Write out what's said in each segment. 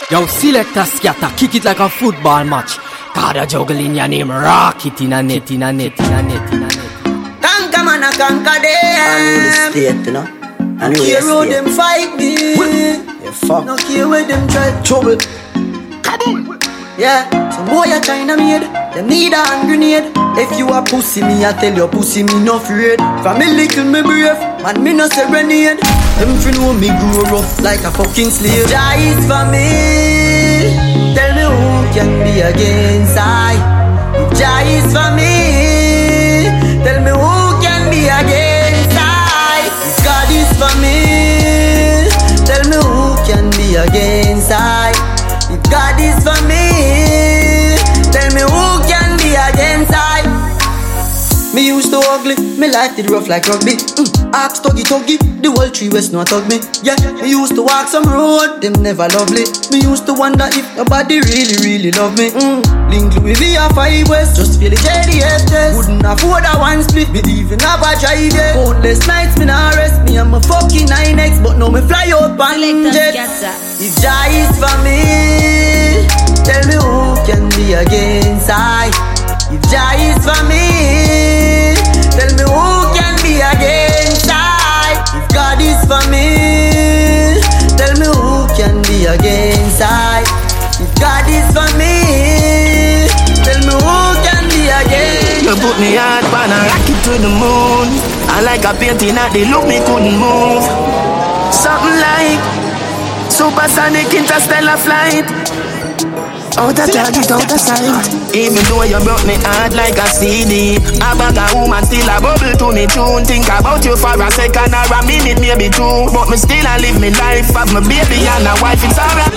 Yo, selector scatter, kick it like a football match. God, a juggle in your name, rock it in a net, in a net, in a net, in a net. Conquer man, I conquer them. And the state, you know. And no care how them fight me. Yeah, fuck. No care where them try trouble. Kaboom. Yeah, some boy a China made. Them need a hand grenade. If you a pussy, me I tell you pussy me no afraid. From me little me brave, man me no serenade. Them fi know me grow rough like a fucking slave. Jah is for me. Tell me who can be against I. If Jah is for me, tell me who can be against I. If God is for me, tell me who can be against I. If God is for me, tell me who can be against I. Me used to ugly, me life did rough like rugby. Ask tuggy, the whole 3 West no tug me. Yeah, me used to walk some road, them never lovely. Me used to wonder if nobody really love me. Link Louis V or 5 West, just feel the JDS test. Wouldn't afford a one split, me even have a drive yet. Countless nights me nah rest, me and my fucking 9X, but now me fly out on jet. If Jah is for me, tell me who can be against I. If Jah is for me, tell me who can be against I. If God is for me, tell me who can be against I. If God is for me, tell me who can be against I. You put me hard pan a rocket to the moon. I like a painting that they look me couldn't move. Something like supersonic interstellar flight. Out of target, out of sight. Even though you broke me hard like a CD, a bag of woman still a bubble to me tune. Think about you for a second or a minute, maybe 2. But me still a live me life, have my baby and a wife, it's alright.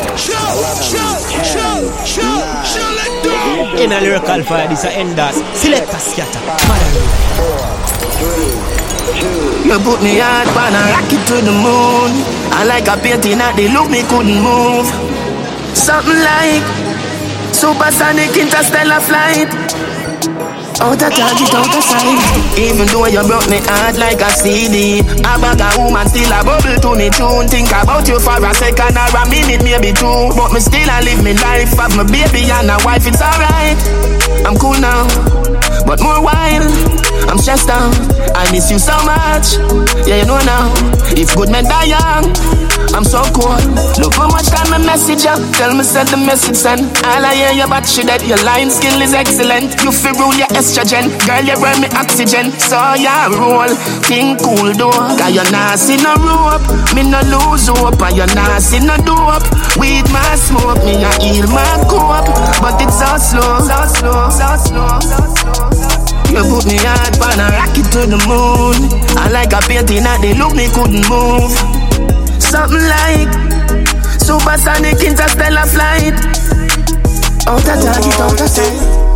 In a lyrical fire, this a enders. Selector scatter. You put me hard pan a rocket to the moon. I like a painting that they look me couldn't move. Something like supersonic interstellar flight. Out of target, out of sight. Even though you broke me hard like a CD, a bag of woman still a bubble to me tune. Think about you for a second or a minute, maybe 2. But me still a live me life, have my baby and a wife, it's alright. I'm cool now, but more wild. I'm stressed out, I miss you so much. Yeah, you know now, if good men die young, I'm so cold. Look how much time my message up. Tell me send the message send. All I hear you about you that your line skill is excellent. You feel rule your estrogen. Girl, you burn me oxygen. So ya roll, think cool though. Cause you're not see no rope. Me no lose hope. And you're not see no dope. Weed my smoke, me a heal my cope. But it's so slow, so slow, so slow, so slow. You put me hard pan a rocket to the moon. I like a painting that they look me couldn't move. Something like supersonic interstellar flight. Out of target, out of sight.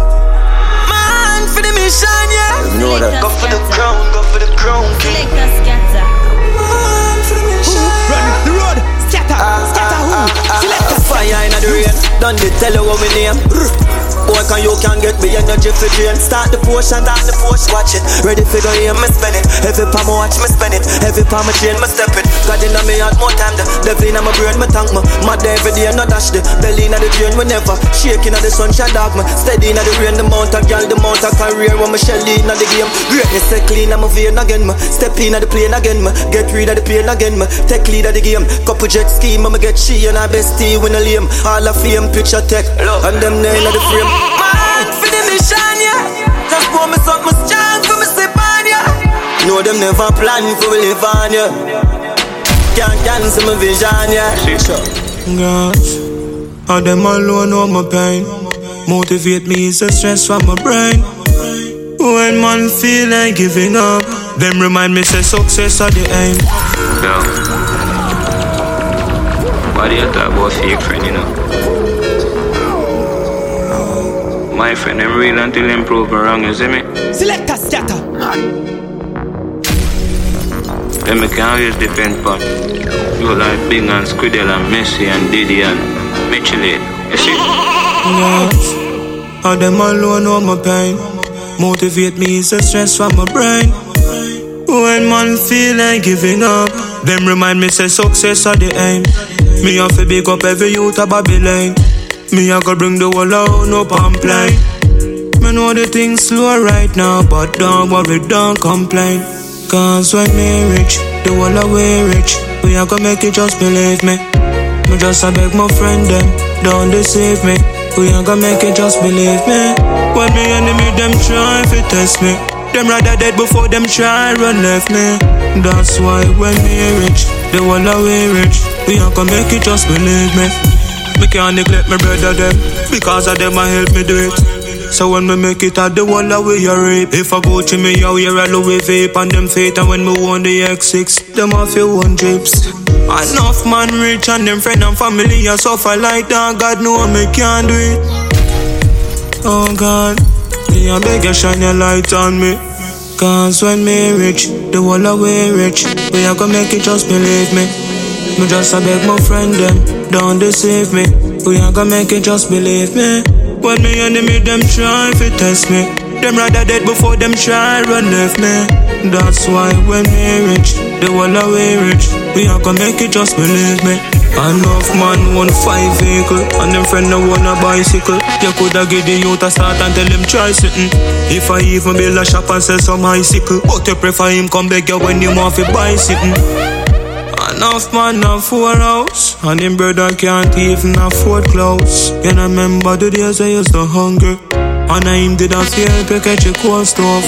Man for the mission, yeah. You know that. Go for the crown, go for the crown. Selector scatter. Man for the mission. Run the road, scatter, scatter who? Selector fire in the rain. Done the tell you what we name. Boy, can you get me energy for drain. Start the potion, watch it. Ready for go here, me spend it. Every palm I watch, me spend it. Every palm I chain, me step it. God in me heart, more time the devil in my brain, me thank me. Mad every day, no dash the belly in the drain, we never shaking at the sunshine dark me. Steady in the rain, the mount of girl, the mount of career. When me shell in the game, greatness set clean, I'm a vein again me. Step in the plane again me. Get rid of the pain again me. Take lead of the game. Couple jet scheme, I'ma get she and our bestie win a lame. All of fame, picture tech, and them nail of the frame. Man, for the mission, yeah. Just pour me something strong for me slip on, yeah. Know them never plan for me live on, yeah. Can't cancel my vision, yeah. God, all them alone know my pain. Motivate me is the stress from my brain. When man feel like giving up, them remind me say success are the aim. Yeah. What do you talk about fake friend, you know? My friend, them real until them prove me wrong, you see me? Selector scatter. Then me can always depend on you like Bing and Squiddle and Messi and Diddy and Mitchell, you see? All them alone know my pain. Motivate me is the stress from my brain. When man feel like giving up, them remind me say success are the aim. Me have to big up every youth of Babylon. Me I go bring the whole out no complain. Me know the things slow right now, but don't worry, don't complain. Cause when me rich, the whole way rich. We are gonna make it, just believe me. Me just a beg my friend them, don't deceive me. We are gonna make it, just believe me. When me enemy them try to test me, them rather dead before them try run left me. That's why when me rich, the whole way rich. We are gonna make it, just believe me. Me can't neglect my brother them, because of them I help me do it. So when we make it out the wall away you rape. If I go to me out here I Louis vape on them feet. And when me want the X6, them off your one drips. Enough man rich and them friend and family I suffer like that. God know me can't do it. Oh God, me I beg you shine your light on me. Cause when me rich, the whole away rich. We are gonna make it, just believe me. Me just a beg my friend them, don't deceive me. We are gonna make it, just believe me. When me enemy them try to test me, them rather dead before them try run left me. That's why when me rich, the whole way rich. We are gonna make it, just believe me. Enough man want 5 vehicle, and them friend no want a bicycle. You coulda give the youth a start and tell him try something. If I even build a shop and sell some bicycle, but you prefer him come beg you when you want to buy something. Enough man have 4 house, and him brother can't even afford clothes. You know remember the days I used to hunger, and I him did a feel to catch a cold stuff.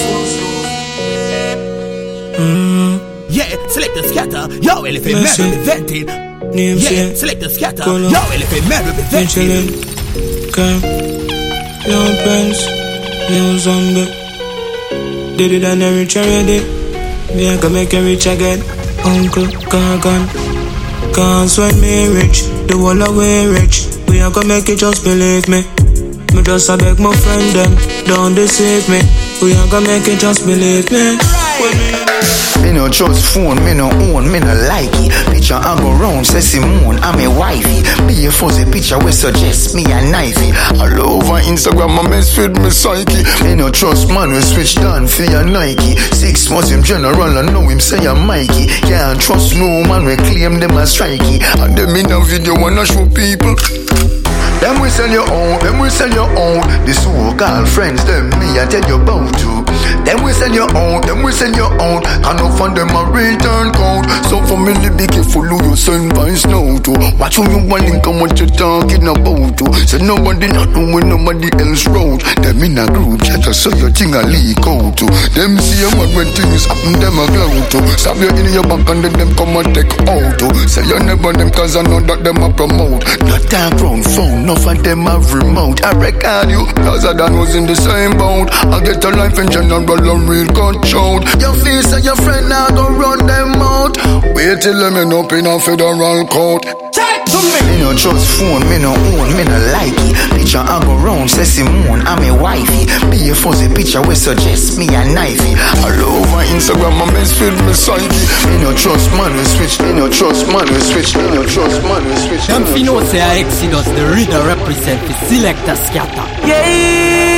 Yeah, select the scatter, yo elephant man representing. Yeah, select the scatter, yo elephant man representing. Okay, young prince, young zombie. Did it and I reach already. Me I can make you rich again. Uncle Gargan. Cause when me rich, the whole way rich. We are gonna make it, just believe me. Me just a beg my friend them, don't deceive me. We are gonna make it, just believe me. Me no trust phone, me no own, me no like it. Picture I go round, say Simone, I'm a wifey. Be a fuzzy picture we suggest me a knifey. All over Instagram, I mess with me psyche. Me no trust man, we switch down for your Nike. 6 months him general, I know him say I'm Mikey. Can't trust no man, we claim them as strikey. And them in a video wanna show people. Them we sell your own, them we sell your own. The so-called friends, them me I tell you about to. Them we sell your own, them we sell your own. Can no fund them a return code. So family be careful who you send vines now to. Watch who you want link and what you talking about to. So nobody not doing nobody else road. Them in a group chat so your thing a leak out to. Them see a man when things happen them a glow to. Stab you in your back and then them come and take out to. Say you never them cause I know that them a promote. Not time round phone. Enough of them have remote. I record you, cause I done was in the same boat. I get a life in general and real control. Your face and your friend now go run them out. Wait till them end up in a federal court. Check to me. Me no trust phone, me no own, me no like it. Picture I go round, say Simone, I'm a wifey. Be a fuzzy picture we suggest me a knifey. All over Instagram I mess with me psyche. Me no trust man we switch, me no trust man we switch, me no trust man we switch. Them fino say a Exodus, the reader represent the selector scatter. Yeah.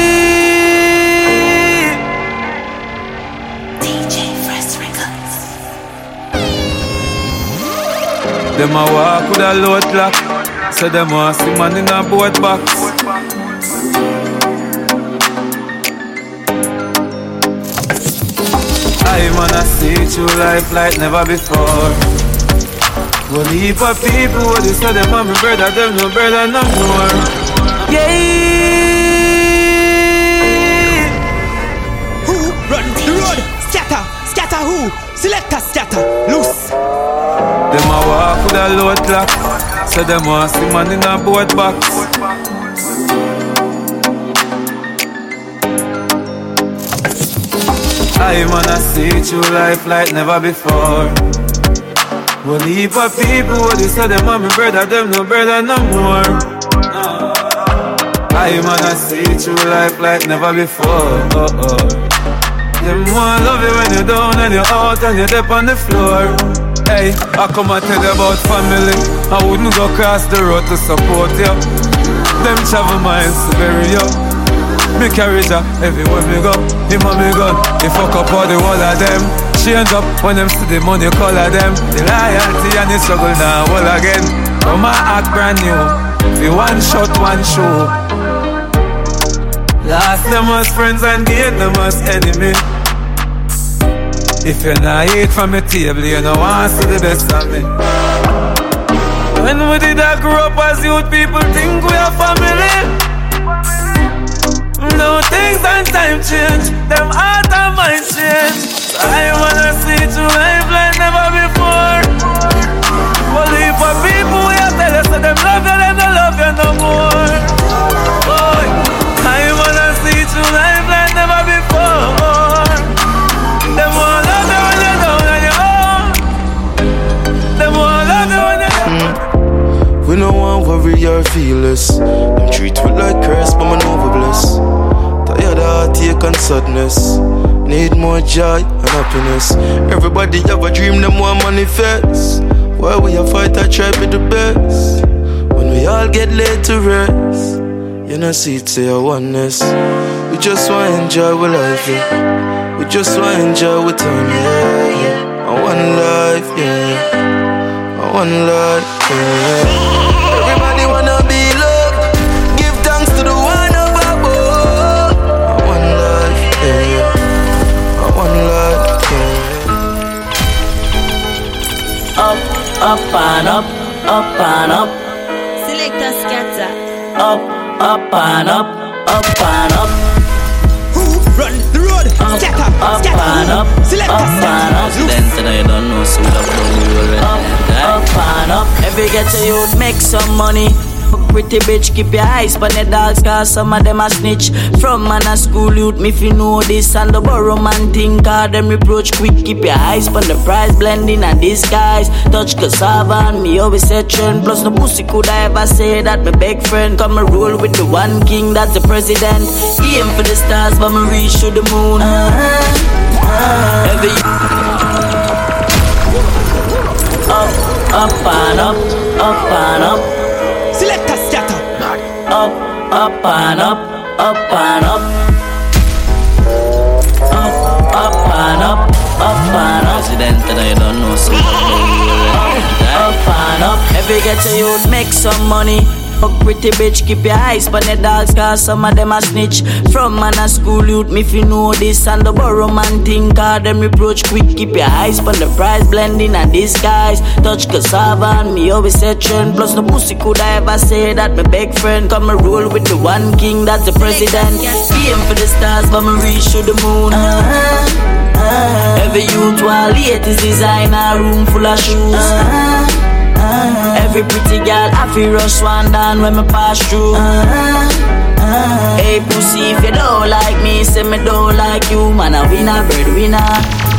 Them a walk with a load lock. So them a see man in a boat box. I wanna see through life like never before. One heap of people who they say them and me brother, them no brother no more. Yeah. Who run the road? Scatter, scatter who? Selector scatter, loose. Them a walk with a load clock. So them a see man in a boat box. I wanna see through life like never before. One heap of people who they say them and me brother, them no brother no more. I wanna see through life like never before. Them want love you when you're down and you're out and you're deep on the floor. Hey, I come and tell you about family. I wouldn't go across the road to support you. Them travel miles to bury you. Me carry ya everywhere me go. Him and me gun. He fuck up all the whole of them. Change up when them see the money color them. The loyalty and the struggle now all again. Come and act brand new. Be one shot, one show. Last them as friends and gain them as enemy. If you're not eat from the table, you don't want to see the best of me. When we did I grow up as youth, people think we are family. No things and time change, them heart and mind change. So I wanna see to life like never before. Only for people we are tell us that them love you, them don't love you no more. Boy, I wanna see to life like never before. Them won't love you when you're down on your own. Them won't love you when you're We no want worry or feel less. Them treat we like curse, but man over bless. Tired of heartache and sadness. Need more joy and happiness. Everybody have a dream, them want manifest. Why we a fight, I try be the best. When we all get laid to rest, you know see it say a oneness. We just want to enjoy our life, yeah. We just want to enjoy our time, yeah, yeah. I one life, yeah. I one life, yeah. Everybody wanna be loved. Give thanks to the one above. I one life, yeah. I one life, yeah. Up and up, up and up. Select a scatter. Up and up, up and up. Who run the road? Scatter, scatter. And up, Select up and up. Then today you don't know, so we don't know. Up and up. Every get to youth make some money. Pretty bitch, keep your eyes on the dogs, cause some of them a snitch. From man a school youth, me if you know this. And the borrow man think, cause them reproach quick. Keep your eyes on the price, blending and disguise. Touch cassava and me always say trend. Plus no pussy could I ever say that my big friend. Come and roll with the one king, that's the president. Aim for the stars, but me reach to the moon. Every up and up, up and up. Select a scatter. Up and up, up and up. Up and up, up and up. President and you don't know, so up and up. Every get to youth make some money. Fuck pretty bitch, keep your eyes on the dogs, cause some of them a snitch. From man a school youth, me if you know this. And the borrow man think, cause them reproach quick. Keep your eyes on the price, blending and disguise. Touch cassava and me always say trend. Plus no pussy could I ever say that my big friend. Come and roll with the one king, that's the president. Aim for the stars, but me reach to the moon. Every youth while latest designer, room full of shoes. Every pretty girl I feel rush one down when me pass through. Hey pussy, if you don't like me, say me don't like you. Man a winner, breadwinner.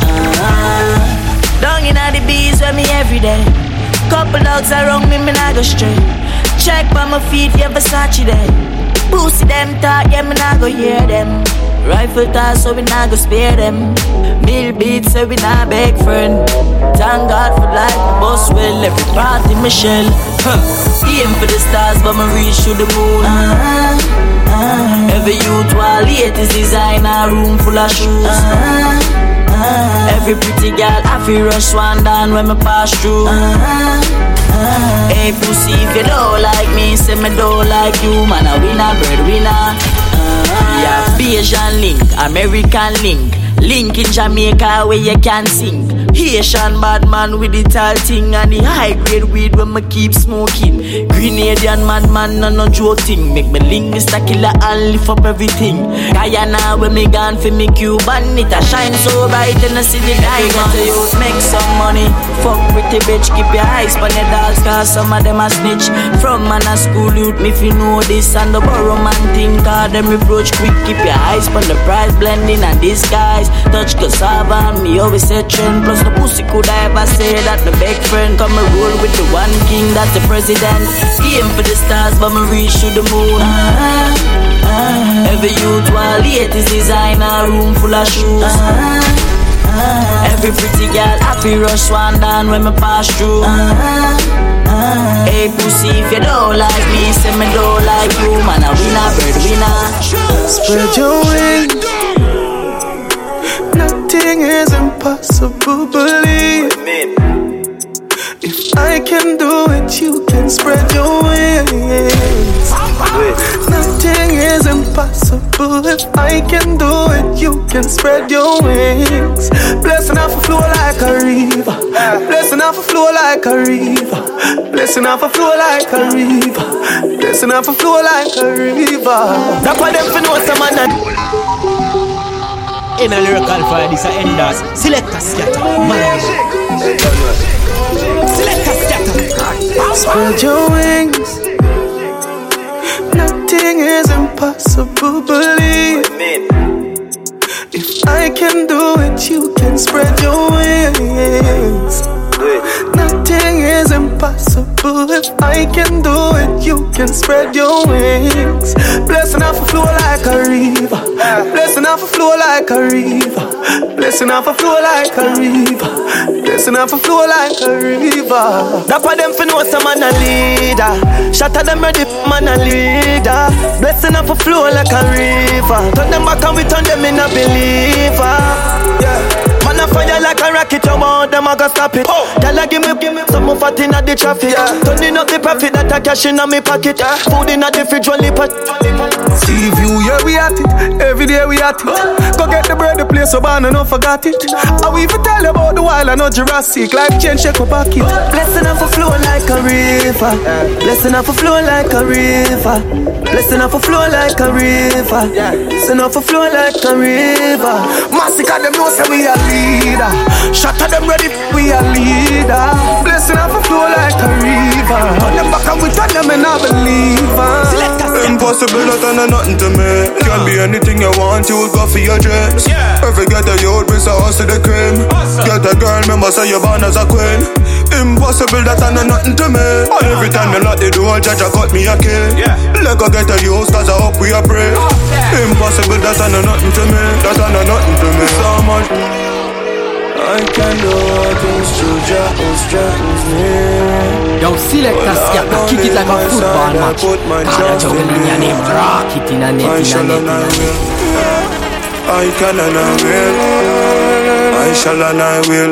Down in the bees with me every day. Couple dogs around me, me not go straight. Check by my feet, yeah Versace there. Pussy them talk, yeah me not go hear them. Rifle toss, so we not go spare them. Mill beats, so we not beg friend. Thank God for life, boss well. Every party Michelle. Aim for the stars, but me reach to the moon. Every youth while latest designer, room full of shoes. Every pretty girl I feel rush one down when me pass through. Hey pussy, if you don't like me, say me don't like you. Man a winner, breadwinner. Yeah, Asian link, American link. Link in Jamaica where you can sing. Haitian bad man with the tall thing. And the high grade weed when me keep smoking. Grenadian madman no joke thing. Make me link Mr. Killer and lift up everything. Guyana when me gone for me Cuban. It a shine so bright and I see the diamond. To youth make some money. Fuck pretty bitch, keep your eyes on the dogs, cause some of them a snitch. From man a school youth, me if you know this. And the borrow man think, cause them reproach quick. Keep your eyes on the price, blending and disguise. Touch cassava and me always say trend. Plus the pussy could I ever say that my big friend. Come and roll with the one king, that's the president. Aim for the stars, but me reach to the moon. Every youth while latest designer, room full of shoes. Every pretty girl I feel rush one down when me pass through. Hey pussy, if you don't like me, say me don't like you. Man a winner, breadwinner. Spread your wings. Nothing is impossible, believe. If I can do it, you can spread I can do it, you can spread your wings. Blessing off a flow like a river. Blessing off a flow like a river. Blessing off a flow like a river. Blessing off a flow like a river. That's why them for know some man. In a lyrical fire, this a enders. Selector scatter. Selector scatter. Spread your wings. Nothing is impossible, believe. If I can do it, you can spread your wings. Nothing is impossible. If I can do it, you can spread your wings. Blessing off a flow like a river. Blessing off a flow like a river. Blessing off a flow like a river. Blessing off a flow like a river. That's why them for know some man a leader. Shatter them ready, man a leader. Blessing off a flow like a river. Turn them back and we turn them in a believer. Yeah. Man a fire like a rocket, you want them, I go stop it. Tell her give me some more fat in the traffic. Turning up the profit that I cash in my pocket. Food in the fridge, only pot. See you, yeah we at it. Every day we at it. Go get the bread, the place so bad and don't forget it. I will even tell you about the wild and not Jurassic. Life change, shake my pocket. Blessing off a flow like a river. Blessing off a flow like a river. Blessing off a flow like a river. Blessing off a flow like a river. Massacre them know say we are leader. Shatter them ready, we are leader. Blessing off a flow like a river. On them back and we turn them in a believer. Impossible, that ain't nothing to me. Can be anything you want, you will go for your dreams. If you get a youth, bring a house to the cream. Get a girl, remember say you're born as a queen. Impossible, that ain't nothing to me. And every time you lock the door, judge I cut me a key. Let go get a youth, cause I hope we are pray. Impossible, that ain't nothing to me. That ain't nothing to me. So much I can do all things through Jah who strengthens me. Yo, Selector scatter, kick it like a football match. God, you will in your name, rock it in a net, I shall and I will. I can and I will. I shall and I will.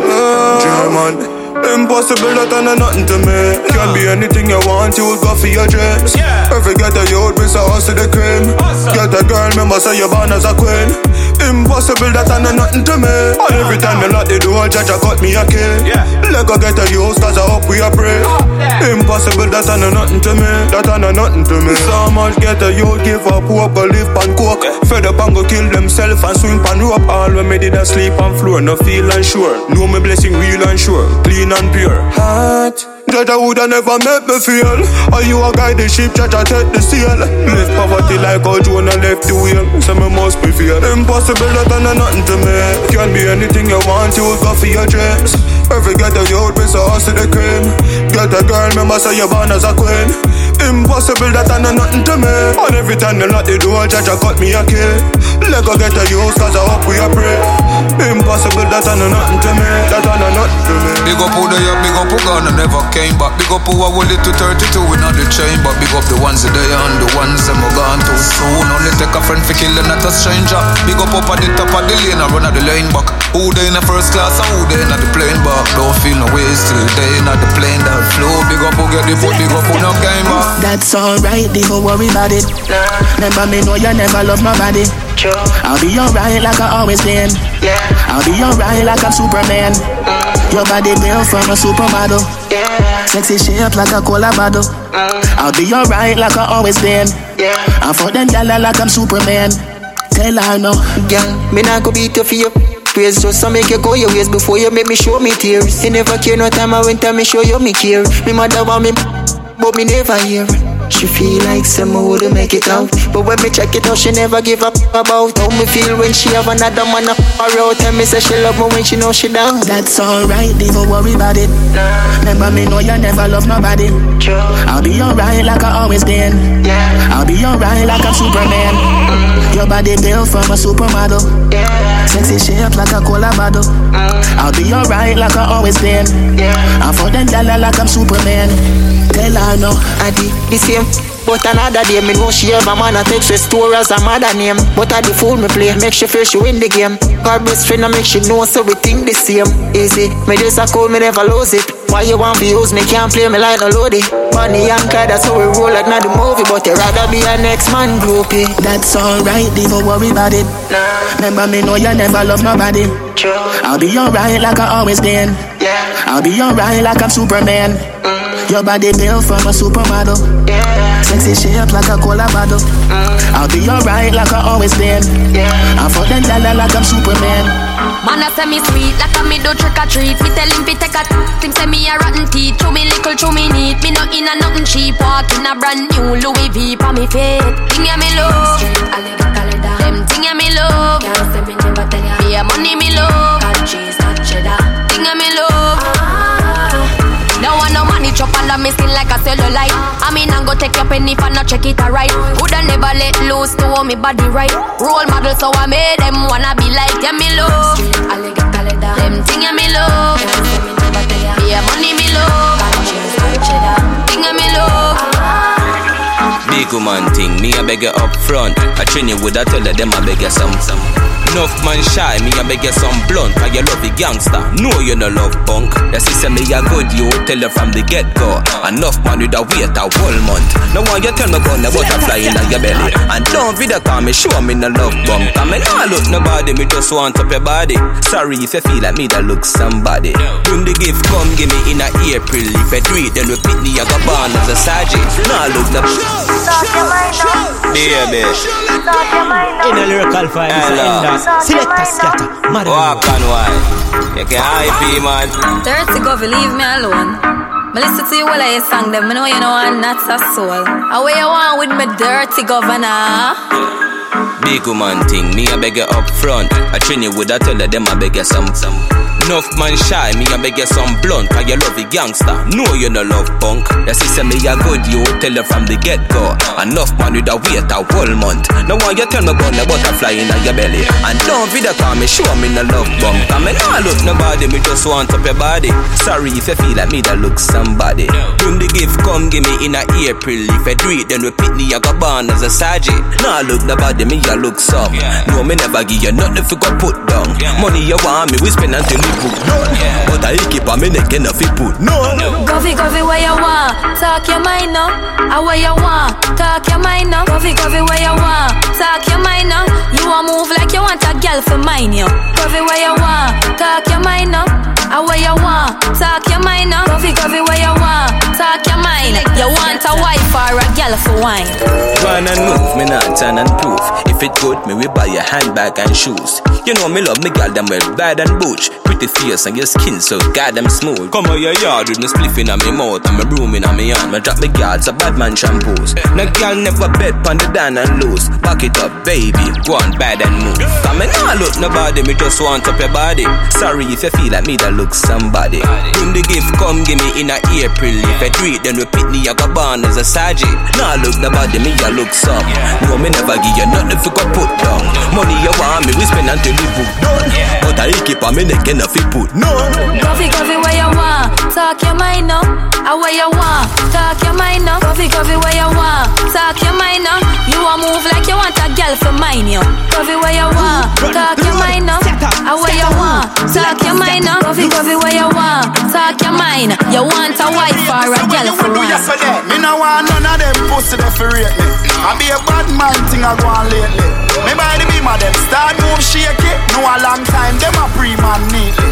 German. Impossible, that ain't nothing to me. Can be anything you want, you will go for your dreams. If you get a youth, bring a house to the cream. Get a girl, remember say you're born as a queen. Impossible, that ain't nothing to me. And every time you lock the door, judge I cut me a key. Let go get a youth, cause I hope we are pray. Impossible, that ain't nothing to me. That ain't nothing to me. So much get a youth, give up hope, go live pan coke. Fed up and go kill themself and swing pan rope. All when me did a sleep on floor, no feel unsure. Know me blessing real and sure, clean and pure. Heart, Judge I woulda never make me feel. Are you a guide the ship, Judge I take the sail. Left poverty like how Jonah left the wheel. So me must be feared. Impossible, that ain't nothing to me. Can be anything you want, you will go for your dreams. If you get a youth, bring a house to the cream. Get a girl, remember say you're born as a queen. Impossible, that ain't nothing to me. And every time you lock the door, Judge I cut me a key. Let go get a youth, cause I hope we are pray. Impossible, that ain't nothing to me. That ain't nothing to me. Big up who they are, big up who gone and never came back. Big up who are willing to 32 in on the chain. But big up the ones that they and the ones that are gone too soon. Only take a friend for killing, not a stranger. Big up at the top of the lane and run at the lane back. Who they in the first class and who they in at the plane back. Don't feel no way still they in at the plane that flow. Big up who get the foot, big up who no came back. That's alright, don't worry about it. Remember me know you never love my body. I'll be alright like I always been. I'll be alright like I'm Superman. Your body built from a supermodel. Sexy shape like a cola bottle. I'll be alright like I always been. I'm for them gala like I'm Superman. Tell her no. Girl, me not go beat you for you. Praise just to make you go your ways before you make me show me tears. You never care no time I went and me show you me care. Me mother want me, but me never hear. She feel like someone wouldn't make it out. But when me check it out, she never give up about how me feel when she have another man up her out. Tell me say she love me when she know she down. That's alright, don't worry about it. Remember me know you never love nobody. I'll be alright like I always been. I'll be alright like I'm Superman. Your body built from a supermodel. Sexy shape like a cola bottle. I'll be alright like I always been. I'm for them gala like I'm Superman. Tell her no. I did the same. But another day, me know she have a man and takes her store as a mother name. But I the fool me play, make she feel she win the game. Her best friend I make she know so we think the same. Easy, me just a call, me never lose it. Why you want to use me, can't play me like no loadie. Money and cry, that's how we roll like not the movie. But you rather be an ex-man groupie. That's alright, don't worry about it. Remember me know you never love nobody. I'll be alright like I always been. I'll be alright like I'm Superman. Your body built from a supermodel. Sexy shape like a cola bottle. I'll be alright like I always been. I'm for them dollar like I'm Superman. Man I say me sweet like a me do trick or treat. Me tell him fi take a him say me a rotten teeth. Chew me little, chew me neat. Me no in a nothing cheap. Walk in a brand new Louis V pa me feet. Thing ya me love. Them thing ya me love. Can't say me never tell ya. Me a money me love. Got cheese, got cheddar. Thing ya me love. Now I no money chop all of me skin like a cellulite. I mean I go take your penny for not check it alright. Woulda never let loose to hold me body right. Role model so I made them wanna be like yeah me love. Them thing ya me love. Yeah money me love. Thing ya me love. Big woman thing, me a beg you up front. I train you with a tell them I beg you some. Enough man shy, me a beg you some blunt. Cause you love the gangster, no you no love punk. Your sister me a good, you tell her from the get-go. Enough man with a wait a whole month. Now why you tell me gun the butterfly in your belly. And don't video call me, show me no love bump. Cause me nah look nobody, me just want up your body. Sorry if you feel like me that look somebody. Bring the gift, come give me in a April. If I do it, then repeat me, I go born as a sergeant. Nah look the baby. In a lyrical file, Selector Scatter, walk on wine. You can hype man. Dirty Govy, leave me alone. Me listen to you while I sing them. Me know you know I'm not a soul. Away you want with me dirty governor. Big woman thing, me a beg you up front. I train you with a tell them I beg you some. Enough man shy, me a beg you some blunt. Cause you love the gangster, no you no love punk. Your sister me a good, you tell her from the get-go. Enough man with a wait a whole month. Now why you tell me gun the butterfly in your belly. And don't video call me, show me no love bump. Cause me nah look nobody, me just want up your body. Sorry if you feel like me that look somebody. Bring the gift, come give me in a April. If I do it, then repeat me, I go born as a sergeant. Nah look nobody, me a look some. No me never give you nothing for go put down. Money you want me, we spend until you put none. But I keep on me neck enough you put none. Govy, Govy, where you want? Talk your mind now. Where you want? Talk your mind now. Govy, Govy, where you want? Talk your mind now. You want move like you want a girl for mine, yo. Govy, where you want? Talk your mind now. Where you want? Talk your mind now. Govy, Govy, where you want? Talk your mind. You want a wife or a girl for wine? Run and move, me not turn and proof. If it good, me we buy a handbag and shoes. You know me love me girl them well bad and butch. Pretty face and your skin so goddamn smooth. Come on your yard with me spliff in my mouth and me broom in my hand. Me drop me guards a bad man shampoos. No girl never bet pon the down and loose. Back it up baby, go on bad and move. Cause me nah look nobody, me just want up your body. Sorry if you feel like me that look somebody. Bring the gift, come give me in a April. If I do it, then repeat me, I go born as a sergeant. Nah look nobody, me I look some. No me never give you nothing for go put down. Money you want me, we spend until we book done. But I keep on me neck enough you put none. Govy, Govy, where you want? Talk your mind now. Where you want? Talk your mind now. Govy, Govy, where you want? Talk your mind now. You want move like you want a girl for mine, yo. Govy, where you want? Talk your mind now. Where you want? Talk your mind now. Govy, Govy, where you want? Talk your mind. You want a wife or a girl for wine? Me no want none of them pussy that for rate me. I be a bad man thing I go on lately. Me by the beam of them start move shake it. No a long time them a pre-man neatly.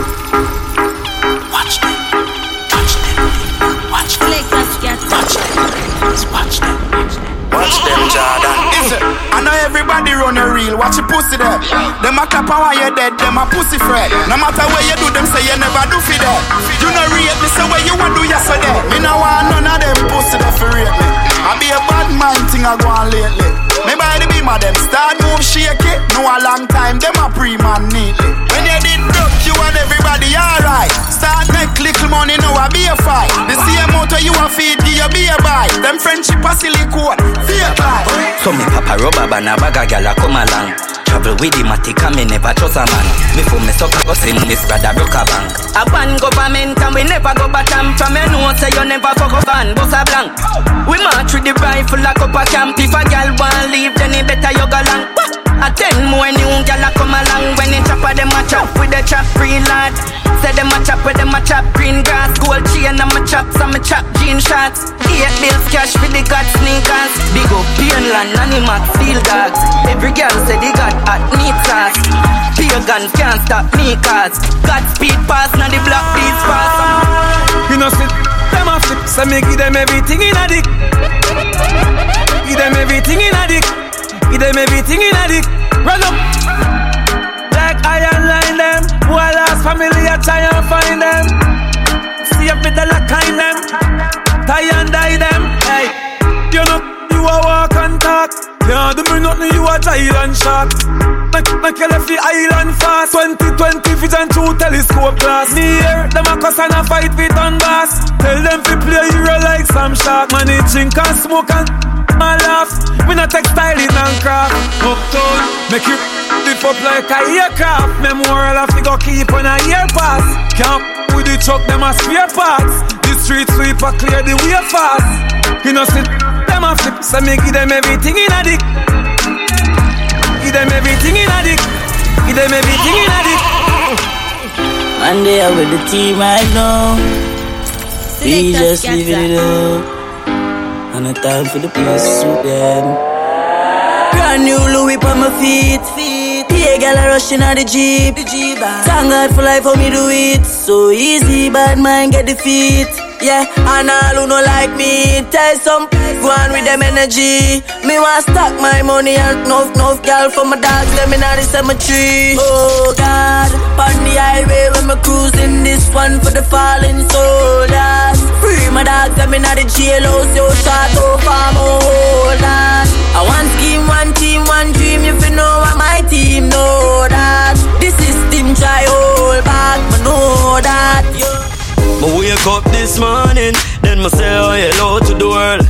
Watch them. Watch them. Watch them. Watch them. Watch them. Watch them, Jordan. I know everybody run a reel. Watch your pussy there. Them a clap and while you're dead, them a pussy fred. No matter where you do, them say you never do for that. You no rate me, so where you want do yesterday. Me no want none of them pussy that for rate me. I be a bad man thing I go on lately. Me by the beam of them start move shake it. No a long time, them a pre-man neatly. When you did duck, you and everybody alright. Start make little money, now I be a fight. The same motor you a feed, give you be a buy. Them friendship a silicone, fake life. So me papa rubber band a bag a gal a come along. Travel with the matic and me never trust a man. Before me suck a go sing this brother broke a bank. A ban government and we never go bottom. From you know say you never fuck a van, bust a blank. We march with the rifle like up a camp. If a gal want leave then it better you go long. A 10 more new gal a come along. When they chop them a chop with the chop green lad. Say them a chop with them a chop green grass. Gold chain and my chop, some a chop jean shots. 8 bills cash for the god sneakers. Big up Painland, Animax, Steel Dogs. Every girl say they got hot meat sauce. Pagans can't stop me cause Godspeed pass, now the block these pass. You know sit, them a flip. So me give them everything in a dick. Give them everything in a dick. Give them everything in a dick. Run up like iron line them. Who I lost family, I try and find them. See if me the lock kind them. Tie and die them. Hey, you know you a walk and talk. Can't do me nothing, you a giant shark. Like you left the island fast. 2020 vision through telescope glass. Near them a cuss and a fight with Donbass. Tell them to play hero like some shark. Man, they drink and smoke and my laugh. We not textiling and craft. Uptown, make you lift up like a aircraft. Memorial of figure keep on a year pass. Camp with the truck, them a spare parts. The street sweeper clear the way fast. You know sit, them a flip. So me give them everything in a dick. Give them everything in a dick. Give them everything in a dick. One day I'm with the team right now. We just living it up. And a time for the peace with them. Brand new Louis on my feet. Yeah, girl I rushing on the Jeep. Thank God for life, how me do it. So easy, bad mind get defeat. Yeah, and all who no like me, tell some go on with them energy. Me want stack my money and enough girl for my dogs, them in the cemetery. Oh God, on the highway when me cruising, this one for the fallen soldiers. Free my dogs, them in the jail house, yo start off farm, hold on. I want scheme, one team, one dream. If you know what my team know that the system try hold back, but know that yo. I wake up this morning, then I say oh, hello to the world.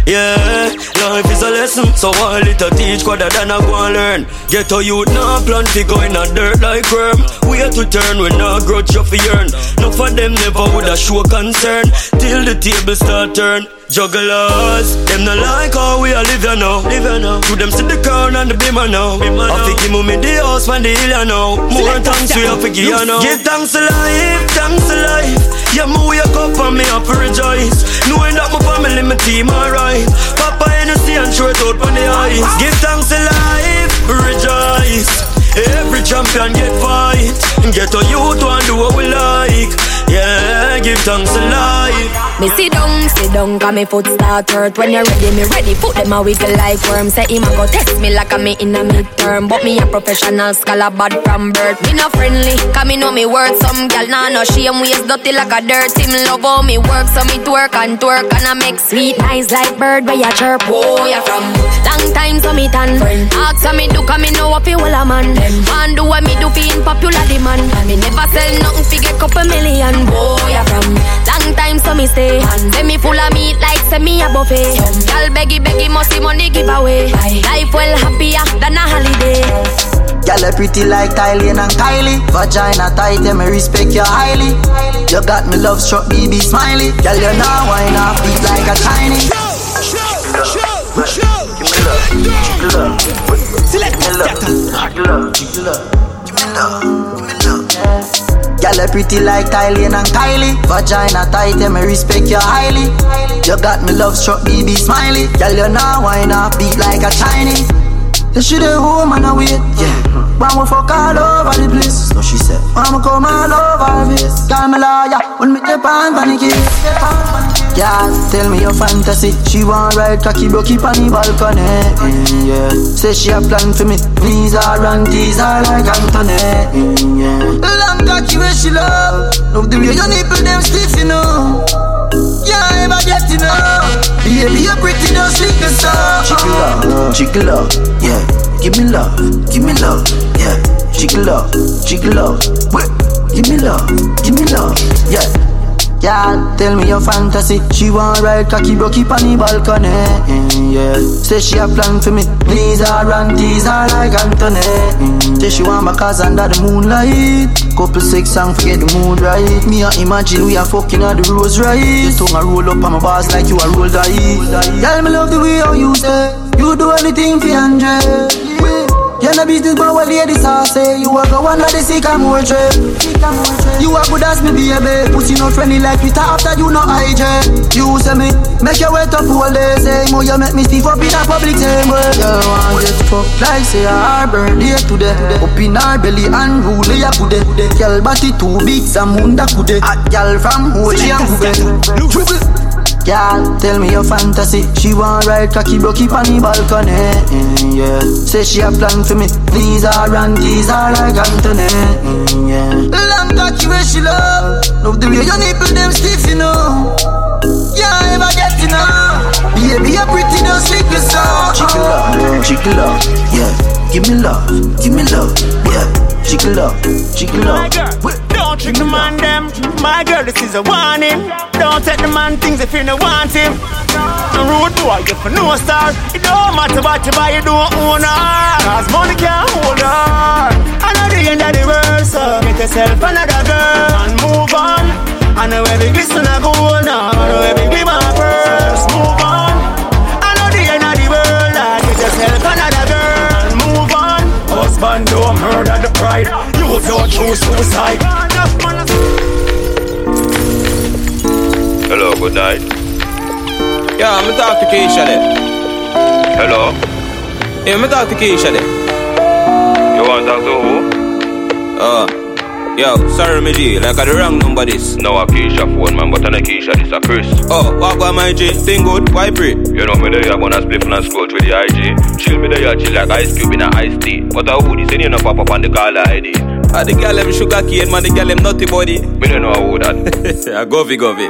Yeah, life is a lesson, so while it a teach, rather than I go and learn. Get a youth now plan to go in a dirt like worm. We have to turn when no grudge of yearn. None for them never would a show concern till the table start turn. Jugglers, them not like how we are living now. To them sit the crown and the beamer now. I think give me the house when the hill now. More thanks we have to give you now. Give thanks to life, thanks to life. Yeah, me wake up and me have to rejoice, knowing that my family, my team alright. Papa Hennessy and short out on the ice. Give thanks to life, rejoice. Every champion get fight. Get a youth and do what we like. Yeah, give thanks to life. Me sit down, cause me foot start hurt. When you're ready, me ready. Put them a wiggle like worm. Say him a go test me like a me in a midterm. But me a professional scholar bad from birth. Me not friendly, cause me know me work. Some gal nah no shame waist dirty like a dirt. Him love how me work, so me twerk and I make sweet nice like bird where you chirp. Oh, you from long time so me tan friend. Ask how me do, cause me know what fi hold a man. Man do what me do fi in popular demand. Me never sell nothing fi get couple million. Oh, you from long time so me stay. And say me full of meat like say me a buffet. Y'all beggy must see money give away. Life well happier than a holiday. Y'all are pretty like Tylian and Kylie. Vagina tight, yeah, me respect you highly. You got me love struck, BB smiley. Y'all you now wine off beat like a tiny. Y'all are pretty like Tylian and Kylie. Vagina tight, yeah, me respect you highly. You got me love struck, BB smiley. Y'all you now wine off beat like a tiny. You should have home and wait, yeah. Mama fuck all over the place, so she said. Mama come all over this. Call me lawyer, when me the pan panicky. Yeah, tell me your fantasy. She want ride cocky broke up on the balcony. Yeah, say she a plan for me. Knees are and tease are like Anthony. Yeah, long cocky where she love. Love the way your nipple them stiff, you know. Yeah, ever get to know. Baby, you're pretty, don't sleep the sun. Jiggle up, yeah. Give me love, yeah. Jiggle up, wait. Give me love, yeah. Yeah, tell me your fantasy. She want ride cocky broke up on the balcony. Yeah, say she a plan for me. Knees are and tease are like Anthony. Say she want my cause under the moonlight. Couple sex song forget the mood right. Me a imagine we are fucking at the rose right. Your tongue a roll up on my bars like you a roll die. Girl, me love the way how you say. You do anything for 100. You no business but what ladies are say. You a go under the sycamore tree. You a good as me baby. Pussy no friendly like Twitter after you no hygiene. You say me, make your wait up all day. Say more you make me stiff up in a public table. You want get fucked like say a harbor day today. Up in her belly and rule ya kude. Girl body too big, some munda kude. A girl from Hoji and Hube. Girl, tell me your fantasy. She want ride cocky broke on the balcony. Yeah, say she a plan for me. These are and these are like Anthony. Yeah, long cocky where she love. Love the way your nipple them stiff, you know. Yeah, ever get enough. Baby, you're pretty, don't sleep your soul. Jiggle up, yeah. Give me love, yeah. Jiggle up. My girl, don't trick the man them. My girl, this is a warning. Don't take the man things if you don't want him. The road boy, if you know a star, it don't matter what you buy, you don't own her. Cause money can't hold her. I know the end of the world, so get yourself another girl and move on. I know every glisten I go now. I know every give my first move on. I know the end of the world, I get yourself another girl and move on. Husband don't murder the pride. You don't choose suicide. Hello, good night. Yeah, I'm talk to Keisha there. Hello? Yeah, I'm talk to Keisha there. You want to talk to who? Yo, sorry me G, like I the wrong number this. No a Keisha phone man, but a Keisha this a Chris. Oh, what about my G? Thing good, why pray? You know me there, you gonna split and scroll through the IG. Chill me there, you chill like Ice Cube in a iced tea. But I who this and you know pop up on the caller ID. The girl them sugar cane, man, the girl them nutty body. Me don't know who that. Govy. Oh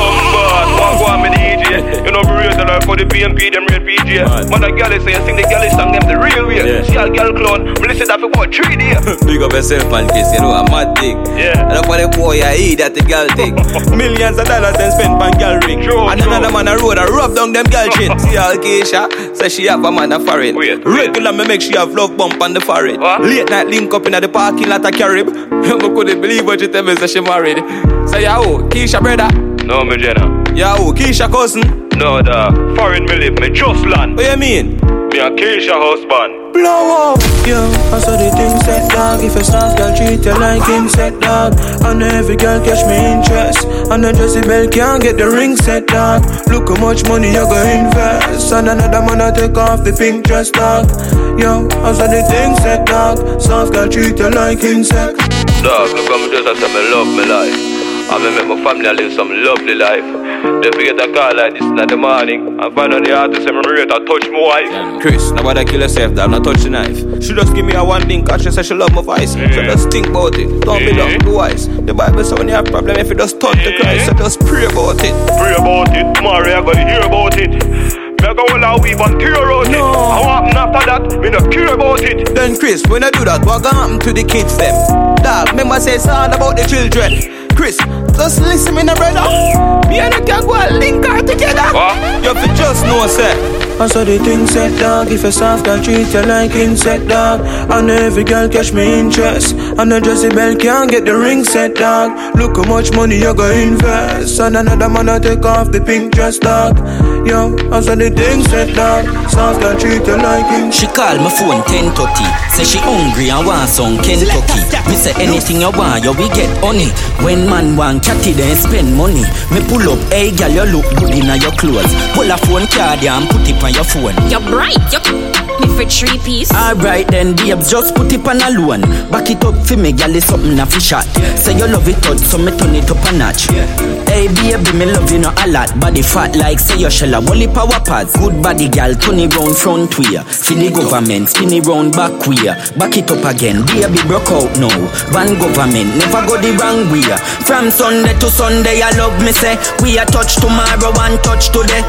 God, what go on me DJ? You know me raise the life for the PMP, them red PJ. Man, the girl is saying, sing the girl is song them the real way. Yeah. See a girl clone, me listen that for about 3 days. Big up yourself, man, Chris, you know, a mad thing. Yeah. And for the boy I eat that the girl thing. Millions of dollars then spent on girl ring. And another man a road a rub down them girl chin. See how Keisha say she have a man a foreign. Regular me make she have love bump on the forehead. Late night link up in the parking lot of Carib. I couldn't believe what you tell me, say she married. Say, yo, Keisha brother? No, me Jenna. Yo, Keisha cousin? No, the foreign me live, me just land. What you mean? Me a Keisha husband. Blow up, yo, I saw the thing set dog. If a soft girl treat you like insect dog, and every girl catch me interest, and the Jessie Bell can't get the ring set dog. Look how much money you go invest, and another man I take off the pink dress dog. Yo, I saw the thing set dog. Soft girl treat you like insect. Dog, look how me just say me love me life. I make my family live some lovely life. They forget a call like this in the morning and find out the artist and me rate to touch my wife. Chris, nobody kill herself, dog, not touch the knife. She just give me a one link and she say she love my voice. So just think about it, don't be dumb, be wise. The Bible says when you have a problem, if you just turn to Christ, so just pray about it. Pray about it, tomorrow I'm gonna hear about it. Me go all out weave and care about it. And what happen after that, me not care about it. Then Chris, when I do that, what gonna happen to the kids them? Dog, remember say it's all about the children. Chris, just listen me, no brother. Me and you can go and link her together. What? You have to just know, sir. I saw the thing set dog. If a soft girl treat you like insect dog, and every girl catch me interest, and the Jessie Bell can't get the ring set dog. Look how much money you go invest, and another man I take off the pink dress dog. Yo, I saw the thing set dog. Soft girl treat you like insect. She call my phone 10:30. Say she hungry and want some Kentucky. Me say anything you want, you we get honey. When man want catty, then spend money. Me pull up, hey girl, you look good in your clothes. Pull a phone card and put it on your phone. You're bright, me for 3 piece. Alright then, babes, just put it on a loan. Back it up for me, girl, it's something a fish shot. Say you love it hot, so me turn it up a notch. Hey baby, me love you not a lot. Body fat like say you shell a wally power pads. Good body, girl, turn it round front way. Feel the government, spin it round back way. Back it up again, baby broke out now. Van government, never go the wrong way. From Sunday to Sunday, I love me say. We a touch tomorrow and touch today.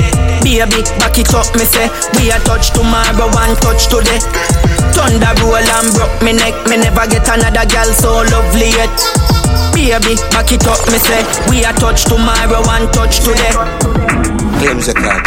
Baby, back it up, me say. We a touch tomorrow and touch today. Thunder roll and broke me neck. Me never get another girl so lovely yet. Baby, back it up, me say. We a touch tomorrow and touch today. Claims a card.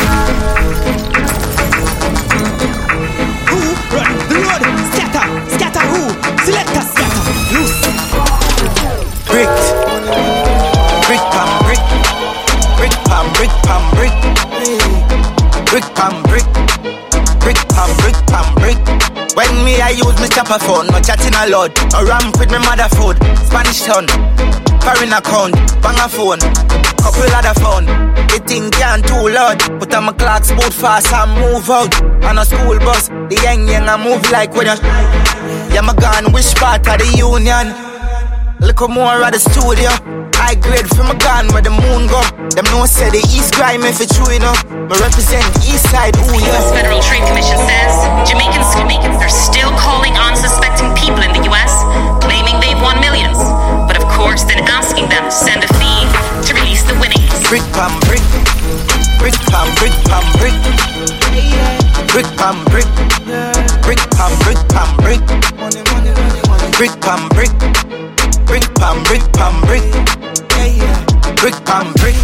Who run the road? Scatter who? Selector scatter. Loose. Brick pam brick. Brick pam brick pam brick. Brick pam brick. Brick pam brick pam brick. When me I me chopper phone, no chatting a lot. No ramp with me mother food. Spanish town, foreign account, bang a phone. Couple other phone. The thing can't too loud. Put on my clocks, boot fast and move out. On a school bus, the young I move like when you. Yeah, my gun, which part of the union? Look more at the studio. High grade from a gun where the moon go. Them no say the East grime if it's true enough. Me represent East Side, ooh yeah. U.S. Federal Trade Commission says Jamaicans are still calling unsuspecting people in the U.S., claiming they've won millions. But of course, then asking them to send a fee to release the winnings. Brick pam brick, brick pam brick pam brick, brick pam brick, brick pam brick pam brick, brick pam brick, brick pam brick pam brick, brick pam brick.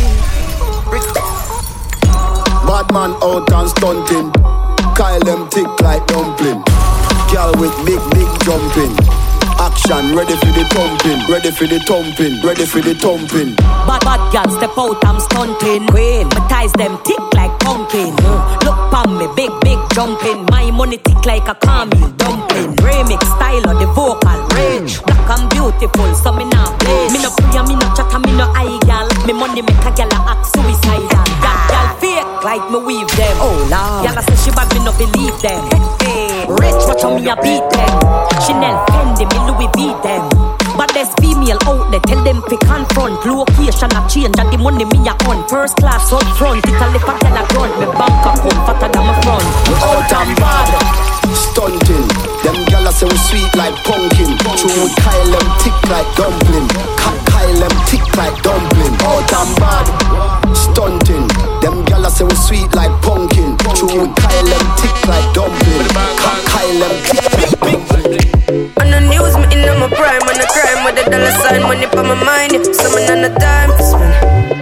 Bad man out and stunting. Kyle them thick like dumpling. Girl with big jumping. Action, ready for the thumping. Ready for the thumping. Ready for the thumping. Bad girl step out, I'm stunting. Queen, my ties them thick like pumpkin. Look pon me, big jumping. My money thick like a caramel dumpling. Remix style of the vocal range. Black and beautiful, so me not blaze. Me no prayer, me no chatter, me no eye gal. Me money make a gal act suicidal. Gal fake like me weave them. Oh Lord, gal say she bad, me no believe them. Hey, rich, watch how me a beat them. Chanel, Fendi, me Louis V them. But there's female out there, tell them to confront. Location a change and the money me a on. First class up front, it a lip a tell a grunt. Me bank account fatter than my front. Out and bad, stunting. Them gyal say we sweet like pumpkin. True with Kyle them thick like dumpling. Kyle them thick like dumpling. Out and bad, stunting. Them gyal say we sweet like pumpkin. True with Kyle them thick like dumpling. Kyle them thick. On the news, me in my prime, on the crime with the dollar sign, money for my mind. Yeah. Summon on the time for spend.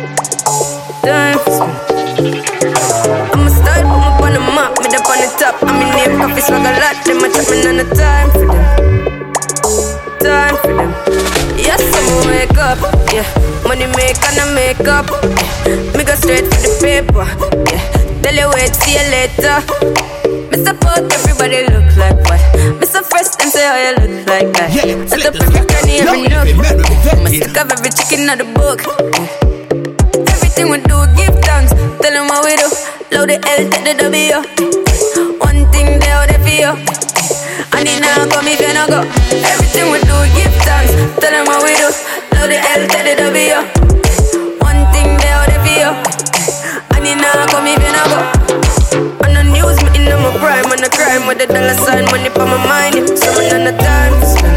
I'ma start, put me on the map, me up on the top. I'm in name, coffee swag a lot. Them a chat me on the time for them. Time for them. Yes, I'ma wake up. Yeah, money make and I make up. Yeah. Me go straight for the paper. Yeah, tell you wait, see you later. Me support everybody look like what? Me so fresh and say how you look like that. Set up every cranny, every nook. Me stick of every chicken out the book. Everything we do, give thanks. Tell them what we do. Load the L, take the W. One thing they out there for you. And it now come if you no go. Everything we do, give thanks. Tell them what we do. Load the L, take the W. One thing they out there for you. And it now come if you no go. On the news, me in my prime, on the crime with the dollar sign, money for my mind. Yeah. Summon on the time for spend.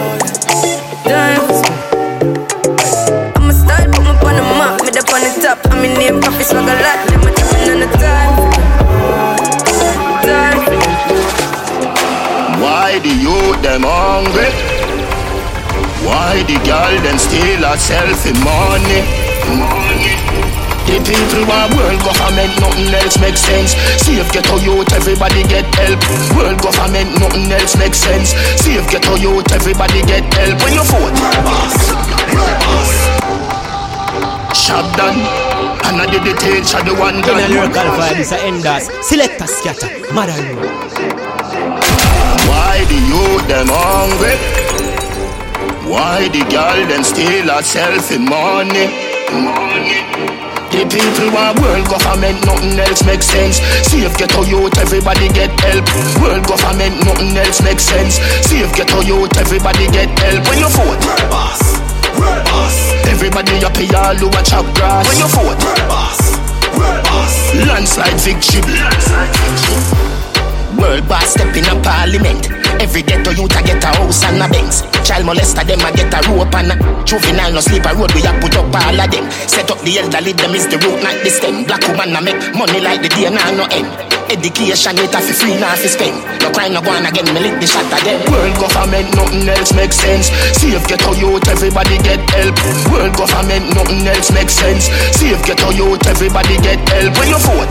I'ma start, put me on the map, me up on the top. I'm in name, coffee swag a lot. Them a tapping on the time. Why the youth them hungry? Why the girl them steal herself in money? The people want world government, nothing else makes sense. See if ghetto youth, everybody get help. World government, nothing else makes sense. See if ghetto youth, everybody get help. When you vote, shop done. And I did the tail, shot the one done. In a lyrical vibe, it's a enders. Select a scatter, mother you. Why the youth them hungry? Why the girl them steal herself in money? The people want world government, nothing else makes sense. See if ghetto youth, everybody get help. World government, nothing else makes sense. See if ghetto youth, everybody get help. When you vote, everybody up here, all who a chop grass. When you vote, landslide victory. World boss step in a parliament. Every ghetto youth a get a house and a Benz. Child molester them a get a rope and a juvenile no sleep a road. We a put up all of them. Set up the elderly, them is the root not the stem. Black woman a make money like the day now no end. Education it a fi free now fi spend. No crime no go on again, me lick the shot again. World government nothing else makes sense. See if ghetto youth everybody get help. World government nothing else makes sense. See if ghetto youth everybody get help. When you vote,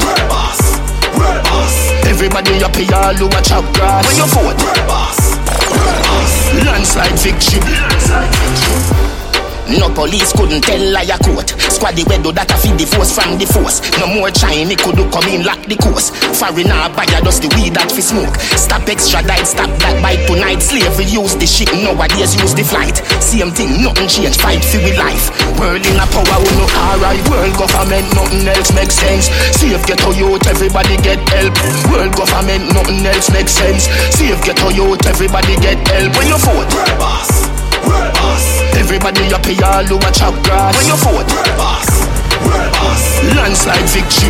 everybody up here, all who a chop grass. When you vote, landslide victory. No police couldn't tell liar court. Squaddy wedo that a feed the force from the force. No more China could come in lock the course. Foreigner buyer just the weed that fi smoke. Stop extradite, stop that bite tonight. Slavery use the shit, nowadays use the flight. Same thing, nothing change, fight for we life. World in a power, we no alright. World government, nothing else makes sense. Safe ghetto youth, everybody get help. World government, nothing else makes sense. Safe ghetto youth, everybody get help. When you vote, world boss, world boss. Everybody up here, all who a chop grass. When you vote, world boss, world boss. Landslide victory.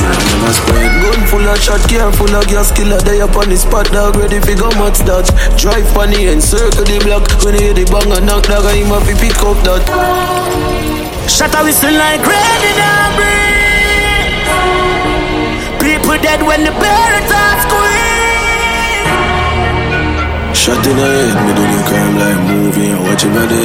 Gun full of shot, car full of gas, killer day up on the spot, dog ready fi go match that. Drive funny and circle the block. When you hear the bang and knock, dog I him up fi pick up that. Shut a whistle like rain in a breeze. People dead when the parents are squeezed. Shot in the head, me do the crime like movie and watch it ready.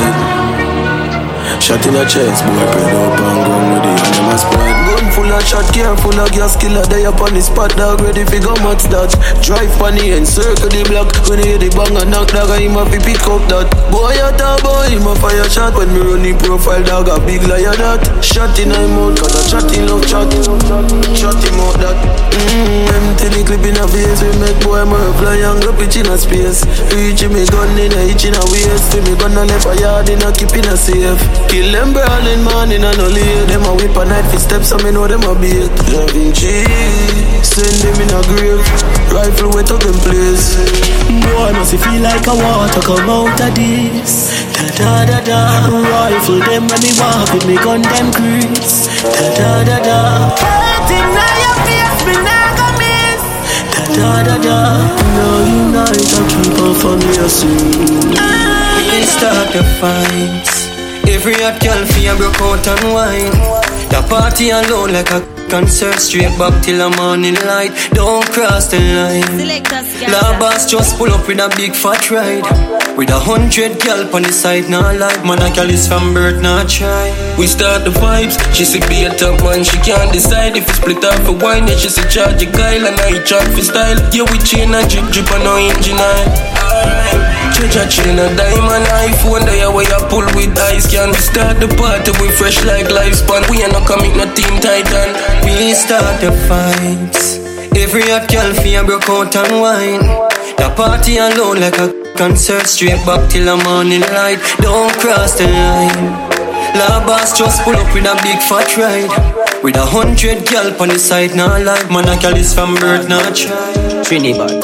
Shot in the chest, boy, put up and gun with the animal spread. Gun full of shot, car full of gas, killer day up on the spot, dog ready fi go match that. Drive funny and circle the block. When you hear the bang and knock, dog I him up fi pick up that. Boy a talk boy, him a fire shot. When me run the profile, dog a big liar that. Shot in my mouth, cause I chat in love chat. Shot him out that. Empty the clip in a face, we make boy more fly and go pitch in a space. Reach me gun in a hitch in a waist. See me gun a left a yard in a keep in a safe. Kill them brawling man in a no late. Them a whip a knife in steps so me know them a beat. Loving G, send them in a grave. Rifle wet up them place. Boy must feel like a water come out of this. Da da da da. Rifle them when me walk with me gun them crease. Da da da da. Hurting now your face me nah go miss. Da da da. Now unite and keep on from your soon. We start the fights. Every hot girl feel broke out and wine. The party alone like a concert, straight back till the morning light. Don't cross the line. La boss just pull up with a big fat ride. With 100 girl on the side, nah like. Man a girl is from birth, nah try. We start the vibes. She say be a top man, she can't decide if it's split up for wine. Yeah, she say charge a guile and I chat for style. Yeah, we chain and drip drip and no engine oil. Alright. Treasure chain a diamond iPhone. There where you pull with ice can. We start the party, we fresh like lifespan. We are not coming, no team titan. We start the fights. Every hot girl feel broke out and wine. The party alone like a concert, straight back till the morning light. Don't cross the line. La boss just pull up with a big fat ride. With 100 girl on the side, nah like. Man a girl is from birth, nah try. Trinidad.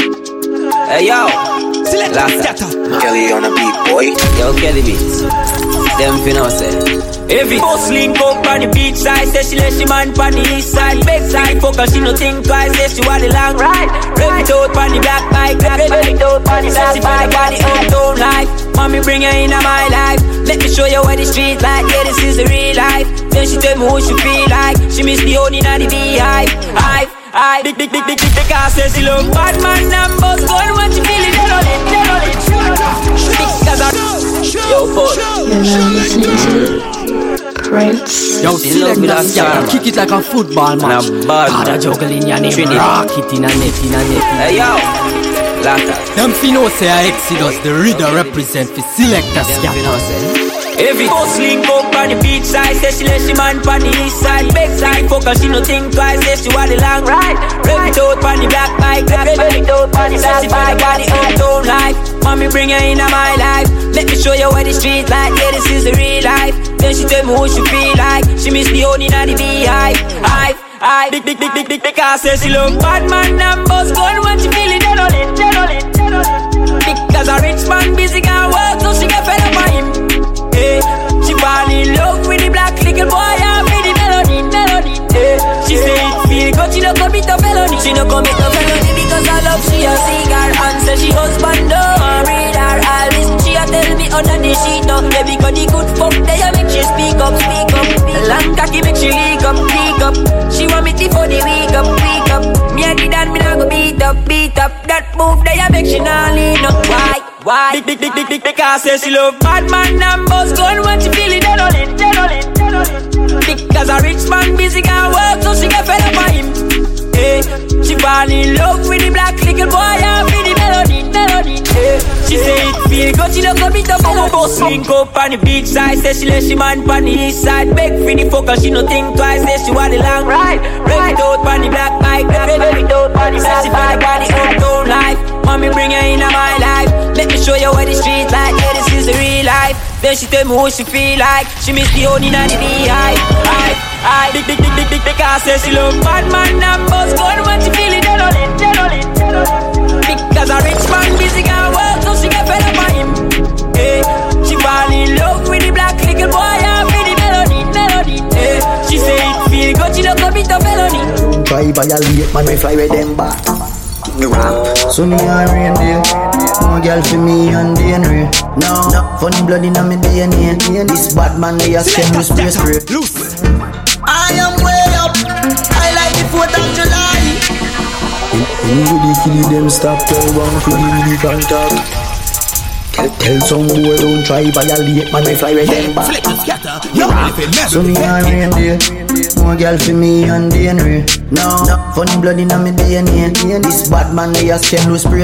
Hey yo, Lassa Kelly on the beat, boy. Yo, Kelly beats. Them finna say. Every boss link up on the beach side. Say she let she man on the east side. Back side focus, she no think twice. Say she want the long ride. Rev it out on the black bike. Rev it out on the black bike. Got the uptown life. Mommy bring her into my life. Let me show you what the street like. Yeah, this is the real life. Then she tell me what she feel like. She miss the honey and the beehive. I big car says she love bad man and boss gun when she feel it. Dead on it. Because I yo, Paul. Yo, select that scar, kick it like a football match. Harder juggle in your name, rock it in a net. Hey yo, Lassa. Them finno say a Exodus, the reader represent for select that scar. Every boss link up on the beach side. Say she let she man on the east side. Back side focus, she no think twice. Say she want the long ride. Rev it out on the black bike. Rev it out on the black bike. Got the uptown life. Mommy bring her into my life. Let me show you what the street like. Yeah, this is the real life. Then she tell me what she feel like. She miss the honey and the beehive. Big car says she love bad man and boss gun when she feel it. Dead on it. Because a rich man busy can work, so she get fed up on him. Hey, she fall in love with the black little boy and with the melody. Hey, she say it feel good, she don't commit a felony. She don't commit a felony because I love she a cigar and say she husband don't read her all this. She a tell me under the sheet up. Yeah, because the good fuck they a make she speak up. Long cocky make she leak up. She want me for the week up. Me a did and me not go beat up. That move they a make she not lean up. Why? Big car says she love bad man and boss gun when she feel it. Dead on it. Because a rich man busy can work, so she get fed up on him. Hey, she fall in love with the black little boy and with the melody. Hey, She say it feel good, she look a bit of a bus. Link up on the beach side, say she let she man on the east side. Beg for the fucker, she no think twice, say she want the long ride. Break it out on the black bike, break it out on the black bike. Body uptown life, mommy bring her in my life. Let me show you what the street like, yeah this is the real life. Then she tell me what she feel like, she miss the honey and the beehive. Big because say she love bad man and buzz gun when she feel it, dead on it. Because a rich man busy can work, so she get fed up on him. Hey, she fall in love with the black little boy and with the melody. Hey, she say it feel good, she look a bit of felony. Try violate, man, we fly with them back. So me a reindeer, no girl for me and DNA. No, funny blood in my DNA. This bad man, they a send me spray. I am way up, I like the 4th of July. Anybody kill them, stop, tell one for the contact. Tell some boy don't try violate, man, we fly with them back. So me a reindeer, no girl for me and DNA. No, funny blood in my DNA. This bad man, they a send me spray.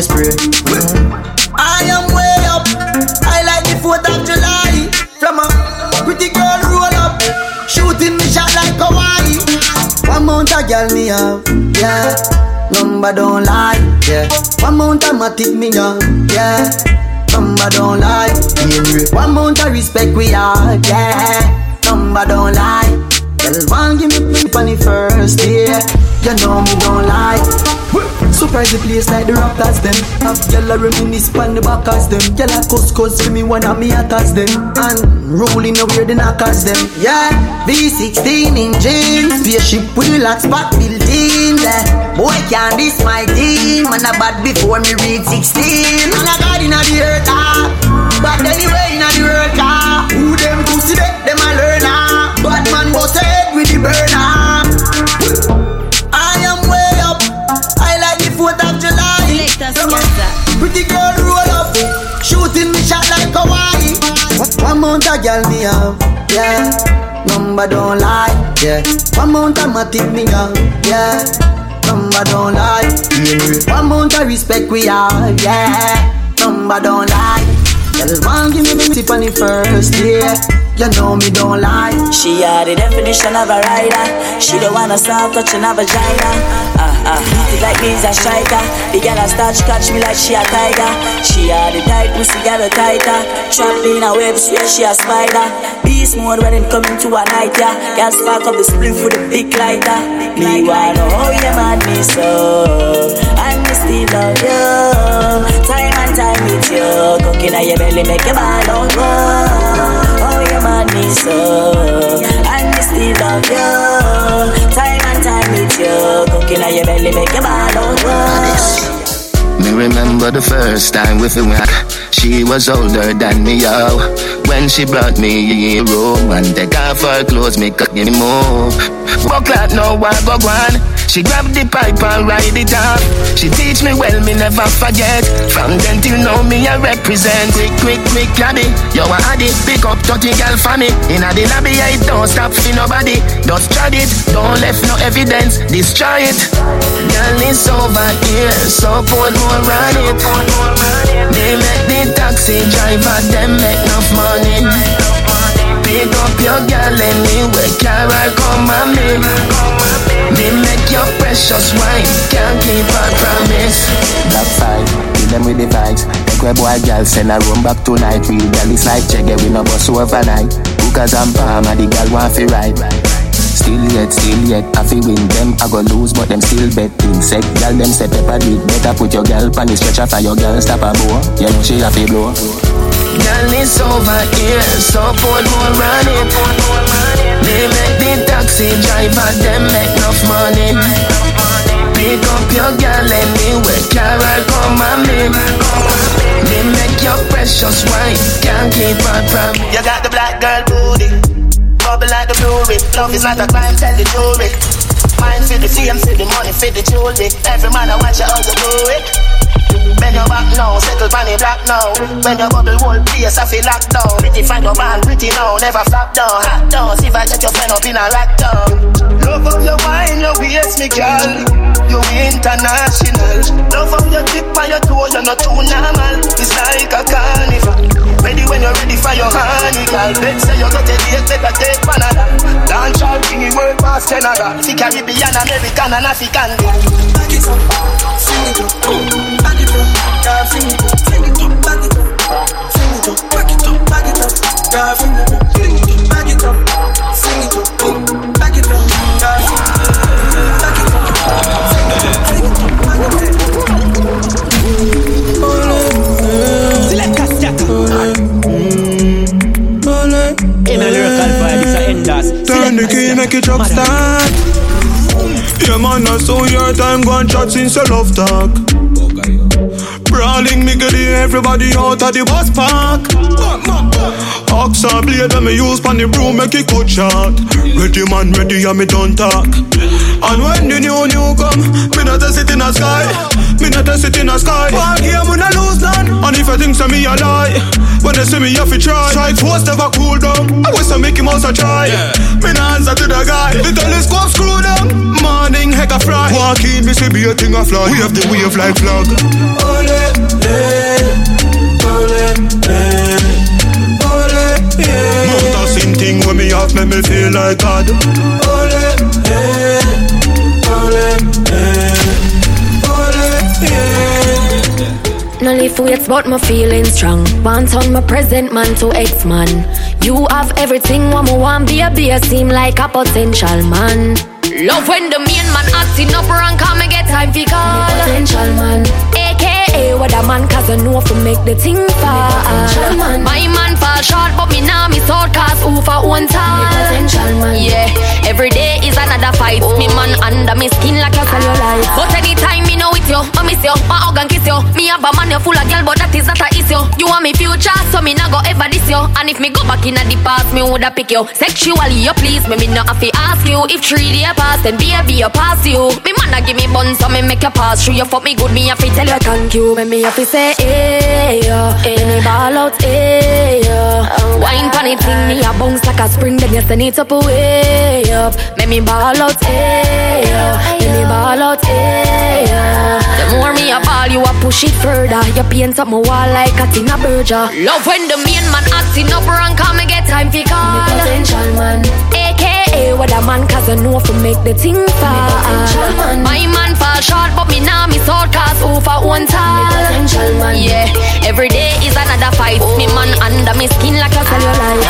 I am way up, I like the 4th of July. From a pretty girl roll up, shooting me shot like Hawaii. One mount a girl me have, yeah. Number don't lie, yeah. One mount a matic me have, yeah. Number don't lie, yeah. One mount a respect we have, yeah. Number don't lie. Girl, one give me on the first day. You know me don't lie. Surprise the place like the Raptors them. Have y'all a reminisce on the backers them. Y'all a cuss for me one of me attacks them. And rolling over the knockers them. Yeah, V16 engine, spaceship with the lock spot built in. Yeah, boy can't diss my team. Man a bad before me reach 16. Man a god in the earth but anyway in the world who them pussy them a learner. Bad man was head with the burner. I am way up, I like the 4th of July. Pretty girl roll up, shooting me shot like Hawaii. One mount a girl me have, yeah. Number don't lie, yeah. One mount a matic me have, yeah. Number don't lie, yeah. One mount a respect we have, yeah. Number don't lie. Girl, one give me tip on the first day. You know me don't lie. She are the definition of a rider. She don't wanna start touching her vagina. It like me is a striker. The girl a start catch me like she a tiger. She are the tight pussy, girl a tighter. Trapping a web, swear she a spider. Beast mode when it coming to a night, yeah. Girl spark up the spliff with a big lighter. Me wanna how you mad me so, and me still love you. Time and time with you, cooking on your belly make your ball on go. Oh you mad me so, and me still love you. Time and time with you, cooking on your belly make your ball on go. Me remember the first time with her. She was older than me, yo. When she brought me home and take off her clothes, me could give me move. Walk like no one go on. She grabbed the pipe and ride it up. She teach me well, me never forget. From then till now, me I represent. Quick, labby. Yo, I had it. Pick up 30 girl for me. Inna the lobby, I don't stop for nobody. Just try it. Don't left no evidence. Destroy it. Girl, it's over here. So put more on it. They make the taxi driver, them make enough money. Pick up your girl anyway, Carol, come on me. Me make your precious wife, can't keep her promise. Black 5, kill them with the vibes. Take where boy girl, send her room back tonight. Real girl is like Jagger, we no bus overnight. Hookers and Palmer, the girl want fi ride. Still yet, I fi win them, I go lose, but them still bet. Insect, girl, them step up a bit. Better put your girl on the stretcher for your girl stop a bow. You know she a fi blow. Girl, it's over here, so put more on it. They make the taxi driver, them make enough money. Pick up your girl anyway, Carol, come on me. They make your precious wife, can't keep her promise. You got the black girl booty, bubble like the blue-ray. Love is not a crime, tell the jury. Mine for the fame, for the money, for the jewelry. Every man I watch you how you do it. Bend your back now, settle pan the black now. When your bubble whole place, I feel locked down. Pretty find your band, pretty now, never flop down. Hot down, see if I get your friend up in a lockdown. Love how you wine, your waist, me girl. You international. Love how you tip on your toe, you're not too normal. It's like a carnival. Ready when you're ready for your honey, girl. Bet say you got a date, better take Canada. Dance all king, world past Canada. See Caribbean, American and African. Back it up, sing it up, back it up, girl, sing it up, sing it up, back it up, sing it up, back it up, back it up, girl, sing it up, back it up, sing it up, back it up, girl, sing it up, back it up, sing it up, back it up, back it up. Select Castiata. In a lyrical vibe, it's a enders. Turn the key, make it drop start. Yeah man, I saw your time, go and chat since you love talk. Brawling, me get everybody out of the bus park. Ox and blade that me use pan the broom, make it cut short. Ready man, ready, and me don't talk. And when the new come, me not a sit in the sky. Me not a sit in the sky. One game when I lose none. And if I think so me a lie, when they see me have to try. Strike force never cool down. I wish I make him also try. Me not answer to the guy. The telescope screw down. Morning heck a fry. Walk in, me see be a thing a fly. We have the wave like flag. Ole, ole, ole, yeah. Mount a sing thing when me have make me feel like God. Ole, ole, ole, yeah. No lift weights but my feelings strong. Want on my present man to ex-man. You have everything what me want, baby. Seem like a potential man. Love when the main man acting up wrong, come and get time for call. Potential man, AKA what a man, cause I know to make the thing fall. My man fall short, but me now me sword cause who for one time. Potential man, yeah. Every day is another fight. Me man under me skin like a cellulite. But anytime me know with you, I miss you, my hug and kiss you. Me have a man you full of girl, but that is not a issue. You want me future, so me not go ever diss you. And if me go back in the past, me woulda pick you. Sexually you please me not have to ask you. If 3 days pass, then baby you pass you. Me man a give me bun, so me make you pass through. You fuck me good, me have to tell you thank you. When me have to say hey yo, me ball out hey yo. Wine pon it thing, me a bounce like a spring. Then you send it up way up. Make me ball out hey yo, me ball out hey yo. The more me a ball, you a push it further. You paint up my wall like a Tina Burger. Love when the main man acting up wrong, come and get time for call. Me potential man, AKA what a man, cause I know to make the thing fall. My man fall short, but me now me sword cause who for one time. Yeah, every day is another fight. Me man under me skin like a cellulite.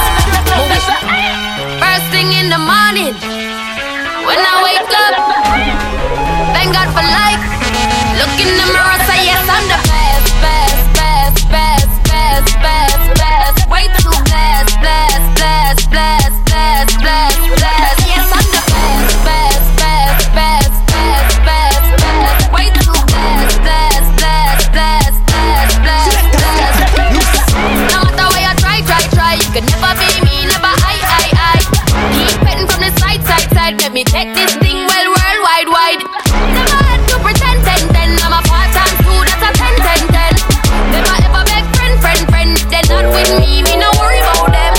First thing in the morning, when I wake up, thank God for life. Look in the mirror, say yes, I'm the best, best, best, best, best, best, best. Way too blessed, blessed, blessed, blessed, blessed, blessed, blessed. Yes, I'm the best, best, best, best, best, best, best. Way too blessed, blessed, blessed, blessed, blessed, blessed, blessed. No matter where you try, you can never be me, never I. Keep petting from the side, let me take this thing well worldwide, wide. Never had to pretend, I'm a 5 times 2, that's a 10. Never ever beg friend, they're not with me no worry about them.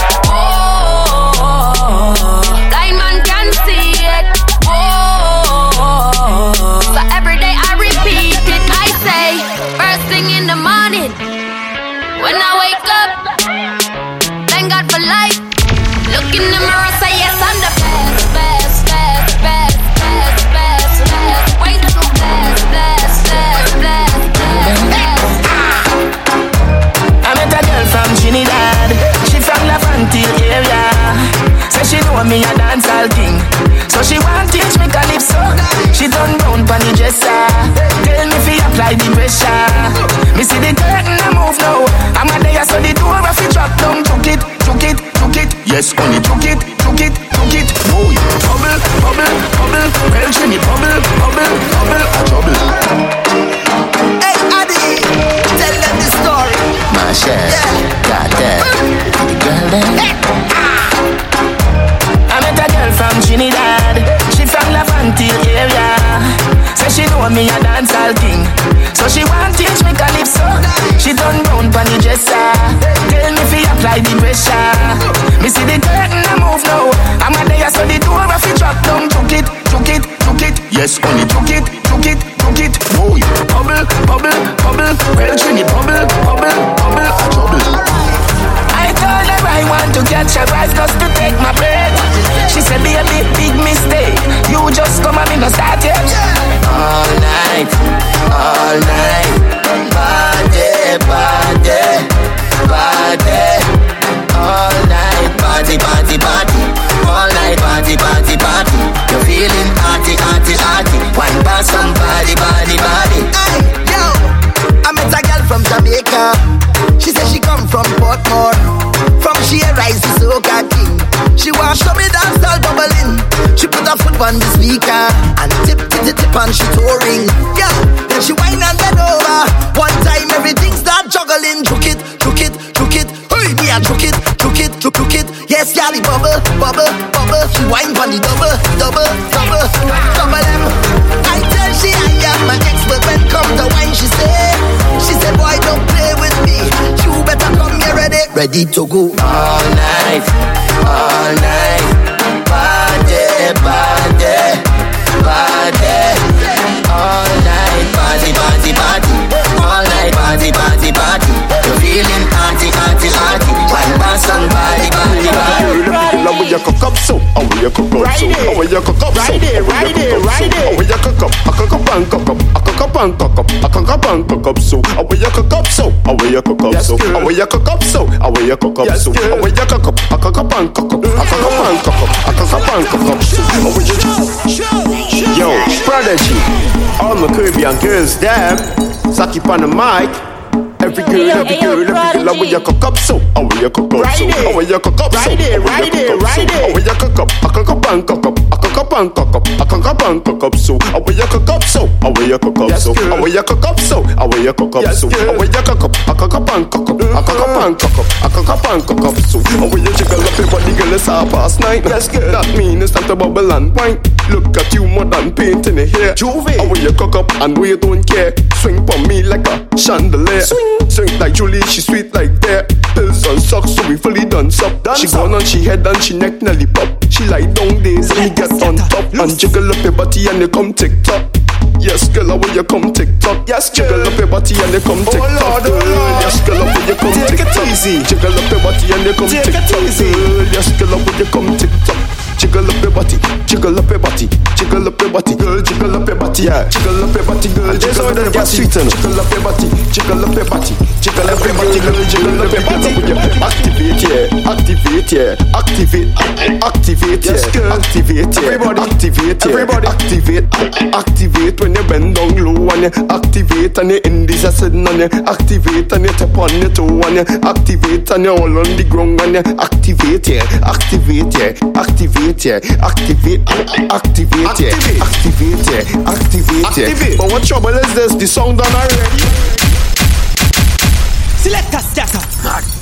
Oh, blind man can see it. Oh, so every day I repeat it. I say, first thing in the morning, when I wake up, thank God for life. Look in the mirror, say yes, I'm the best, best, best, best, best, best, best. Way too blessed, blessed, blessed, blessed, blessed. I met a girl from Trinidad. She from Levante area. Say she know me a dancehall king, so she want teach me calypso. She done round pon the dresser. Tell me fi apply the pressure. Me see the curtain a move now. I'm a there so the door a fi drop down. Took it. Yes, only took it. Oh, you bubble. Well, Jenny, bubble, a trouble. Hey, Addy, tell them the story. My chef, got that. The girl there. I met a girl from Trinidad. She from Levante area. Say she know me a dancehall king, So she want teach me calypso. She done round pon the dresser. Tell me fi apply the pressure. Me see the curtain a move now. I'm a there so the door a fi drop down. Took it. Yes, only took it. Boy, bubble. Well, Trini, bubble, a trouble. I told her I want to catch a vibe just to take my breath. She said, be a big mistake. You just come and me no start yet. All night. Party. All night, party. All night, party. You're feeling party. One pass some body. Hey, yo, I met a girl from Jamaica. She said she come from Portmore. From she rise the soca king. She want show me dance all bubbling. She put her foot on the speaker and tip and she touring. Yeah, then she whine and bend over. One time everything start juggling. Juke it. Hey, me a juke it. Yes, girl, the bubble. She whine on the double them. I tell she I am my expert when come to wine. She said, boy, don't play with me. You better come here ready to go. All night. Party. All night, party. All night, party. You're feeling party. One pass somebody. Now we a cook up so, how we a cook up so, how we a cook up so, how we a cook up, I cook up and cook up, I cook up and cook up, I cook up and cook up so, how we a cook up so, how we a cook up so, how we a cook up so, how we a cook up so, how we a cook up, I cook up and cook up, I cook up and cook up, I cook up and cook up so, how we a yo, Prodigy, all my Caribbean girls damn, Saki on the mic. Every girl, how we a cook up so, how we a cook up so, how we a cook up so, how we a cook up, I cook up and cook up, I cook up and cook up, I cook up and cook up so, how we a cook up so, how we a cook up so, how we a cook up so, how we a cook up so, how we a cook up, I cook up and cook up, I cook up and cook up, I cook up and cook up so, how we a jiggle up your body, girl, it's 9:30. That mean it's time to bubble and wine. Look at you, more than paint in the hair. Juve, how we a cook up and we don't care. Swing for me like a chandelier. Swing like Julie, she sweet like that. Pills on socks, so we fully done up. She gone on she head and she neck nelly pop. She lie down days and he get on top and jiggle up your body and you come tick-tock. Yes, girl, how you come tick-tock. Yes, jiggle up your body and you come tick-tock. Yes, girl, how you come tick-tock. Jiggle up your body and you come tick-tock. Yes, girl, how you come tick-tock. Jiggle up your body, jiggle up your body, jiggle up your body, girl, jiggle up your body, yeah. Jiggle up your body, girl, jiggle up your body, jiggle up your body, jiggle up your body, jiggle up your body, girl, jiggle up your body. Activate, yeah, activate, yeah, activate, activate, yeah, activate, yeah, activate, everybody, activate when you bend down low and you activate and you in this sitting and you activate and you tap on your toe and you activate and you all on the ground and you activate, yeah, activate, yeah, activate. Activate. But what trouble is this? The song done already. Select a scatter.